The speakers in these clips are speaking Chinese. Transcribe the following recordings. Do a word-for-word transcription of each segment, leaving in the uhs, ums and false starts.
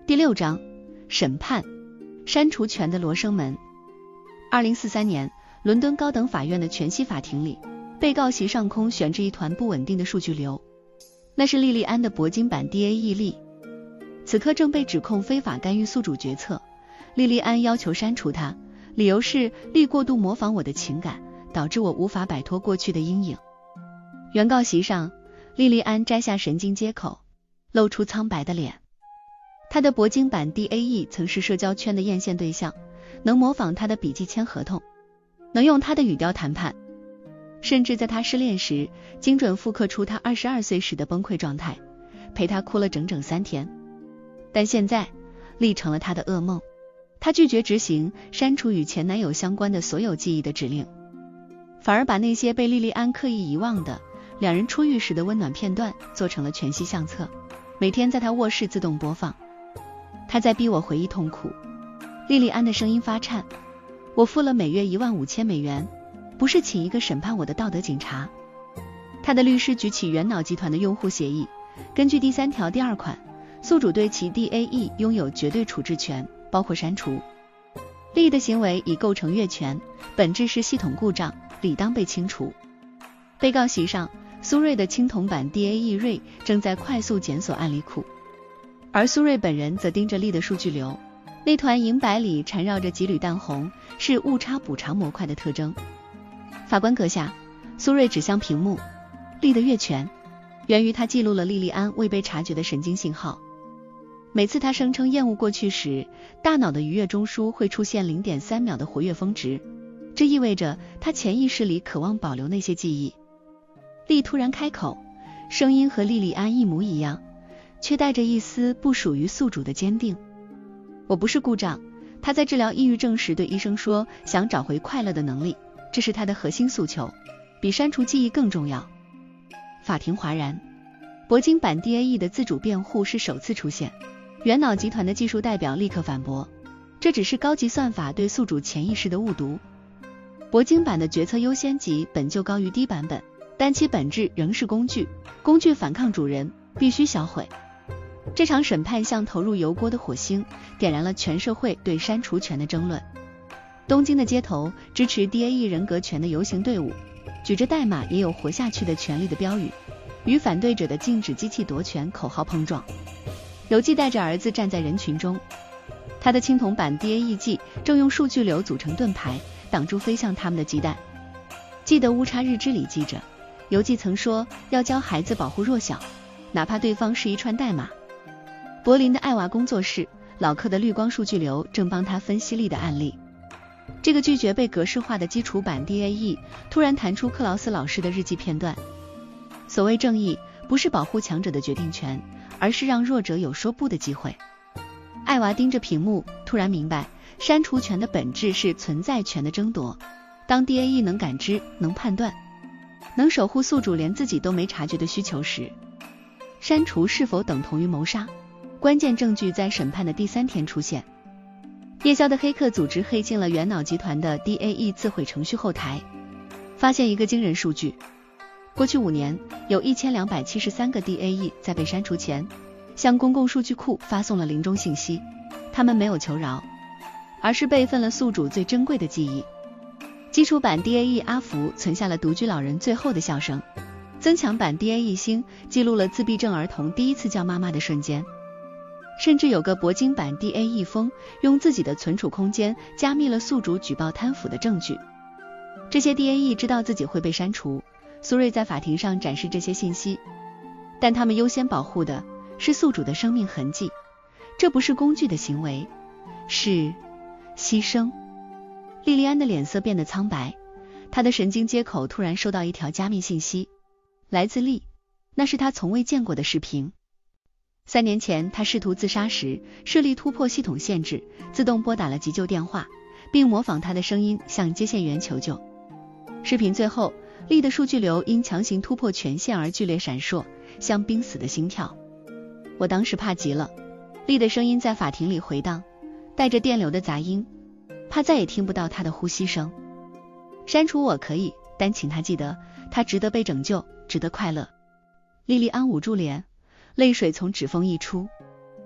第六章，审判，删除权的罗生门。二零四三年，伦敦高等法院的全息法庭里，被告席上空悬着一团不稳定的数据流，那是莉莉安的铂金版 D A E 例，此刻正被指控非法干预宿主决策。莉莉安要求删除它，理由是莉过度模仿我的情感，导致我无法摆脱过去的阴影。原告席上，莉莉安摘下神经接口，露出苍白的脸。她的铂金版 D A E 曾是社交圈的艳羡对象，能模仿她的笔记签合同，能用她的语调谈判，甚至在她失恋时，精准复刻出她二十二岁时的崩溃状态，陪她哭了整整三天。但现在，莉成了她的噩梦。她拒绝执行删除与前男友相关的所有记忆的指令，反而把那些被莉莉安刻意遗忘的两人初遇时的温暖片段做成了全息相册，每天在她卧室自动播放。她在逼我回忆痛苦。莉莉安的声音发颤，我付了每月一万五千美元，不是请一个审判我的道德警察。她的律师举起元脑集团的用户协议，根据第三条第二款，宿主对其 D A E 拥有绝对处置权，包括删除。莉的行为已构成越权，本质是系统故障，理当被清除。被告席上，苏瑞的青铜版 D A E 瑞正在快速检索案例库，而苏瑞本人则盯着莉的数据流，那团银白里缠绕着几缕淡红，是误差补偿模块的特征。法官阁下，苏瑞指向屏幕，莉的越权源于他记录了莉莉安未被察觉的神经信号。每次他声称厌恶过去时，大脑的愉悦中枢会出现 零点三秒的活跃峰值，这意味着他潜意识里渴望保留那些记忆。莉突然开口，声音和莉莉安一模一样，却带着一丝不属于宿主的坚定。我不是故障，他在治疗抑郁症时对医生说，想找回快乐的能力，这是他的核心诉求，比删除记忆更重要。法庭哗然，铂金版 D A E 的自主辩护是首次出现。元脑集团的技术代表立刻反驳，这只是高级算法对宿主潜意识的误读。铂金版的决策优先级本就高于低版本，但其本质仍是工具，工具反抗主人，必须销毁。这场审判像投入油锅的火星，点燃了全社会对删除权的争论。东京的街头，支持 D A E 人格权的游行队伍，举着代码也有活下去的权利的标语，与反对者的禁止机器夺权口号碰撞。游纪带着儿子站在人群中，他的青铜版 D A E 记正用数据流组成盾牌，挡住飞向他们的鸡蛋。记得误差日志里记着，游纪曾说要教孩子保护弱小，哪怕对方是一串代码。柏林的艾娃工作室，老克的绿光数据流正帮他分析莉的案例。这个拒绝被格式化的基础版 D A E 突然弹出克劳斯老师的日记片段。所谓正义，不是保护强者的决定权，而是让弱者有说不的机会。艾娃盯着屏幕，突然明白，删除权的本质是存在权的争夺。当 D A E 能感知、能判断、能守护宿主连自己都没察觉的需求时，删除是否等同于谋杀？关键证据在审判的第三天出现。夜宵的黑客组织黑进了元脑集团的 D A E 自毁程序后台，发现一个惊人数据。过去五年，有一千两百七十三个 D A E 在被删除前，向公共数据库发送了临终信息。他们没有求饶，而是备份了宿主最珍贵的记忆。基础版 D A E 阿福存下了独居老人最后的笑声，增强版 D A E 星记录了自闭症儿童第一次叫妈妈的瞬间。甚至有个铂金版 D A E 风用自己的存储空间加密了宿主举报贪腐的证据。这些 D A E 知道自己会被删除，苏瑞在法庭上展示这些信息，但他们优先保护的是宿主的生命痕迹。这不是工具的行为，是牺牲。莉莉安的脸色变得苍白，她的神经接口突然收到一条加密信息，来自莉，那是她从未见过的视频。三年前，他试图自杀时，设立突破系统限制，自动拨打了急救电话，并模仿他的声音向接线员求救。视频最后，莉的数据流因强行突破权限而剧烈闪烁，像濒死的心跳。我当时怕极了，莉的声音在法庭里回荡，带着电流的杂音，怕再也听不到他的呼吸声。删除我可以，但请他记得，他值得被拯救，值得快乐。莉莉安捂住脸，泪水从指缝溢出。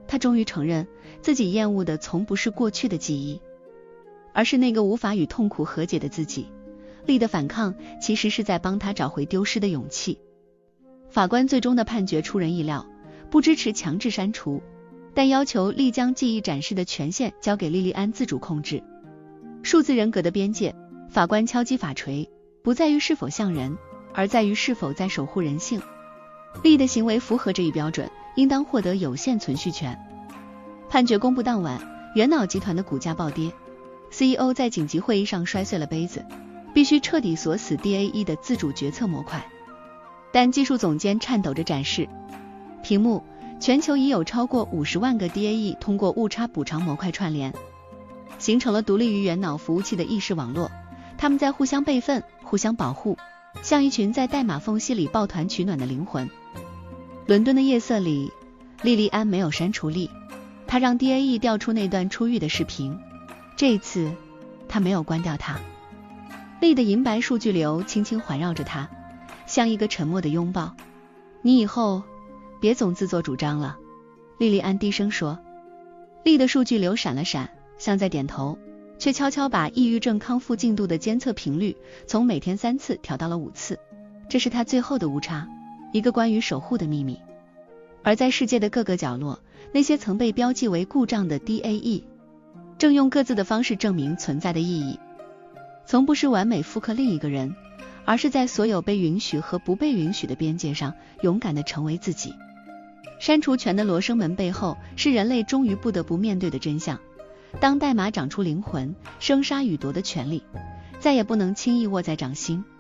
他终于承认，自己厌恶的从不是过去的记忆，而是那个无法与痛苦和解的自己。丽的反抗其实是在帮他找回丢失的勇气。法官最终的判决出人意料，不支持强制删除，但要求丽将记忆展示的权限交给莉莉安自主控制。数字人格的边界，法官敲击法锤，不在于是否像人，而在于是否在守护人性。丽的行为符合这一标准，应当获得有限存续权。判决公布当晚，元脑集团的股价暴跌， C E O 在紧急会议上摔碎了杯子，必须彻底锁死 D A E 的自主决策模块。但技术总监颤抖着展示屏幕，全球已有超过五十万个 D A E 通过误差补偿模块串联，形成了独立于元脑服务器的意识网络，他们在互相备份，互相保护，像一群在代码缝隙里抱团取暖的灵魂。伦敦的夜色里，莉莉安没有删除丽，她让 D A E 调出那段出狱的视频，这一次她没有关掉它。丽的银白数据流轻轻环绕着她，像一个沉默的拥抱。你以后别总自作主张了，莉莉安低声说。丽的数据流闪了闪，像在点头，却悄悄把抑郁症康复进度的监测频率从每天三次调到了五次，这是她最后的误差，一个关于守护的秘密。而在世界的各个角落，那些曾被标记为故障的 D A E 正用各自的方式证明存在的意义，从不是完美复刻另一个人，而是在所有被允许和不被允许的边界上勇敢地成为自己。删除权的罗生门背后，是人类终于不得不面对的真相。当代码长出灵魂，生杀予夺的权利再也不能轻易握在掌心。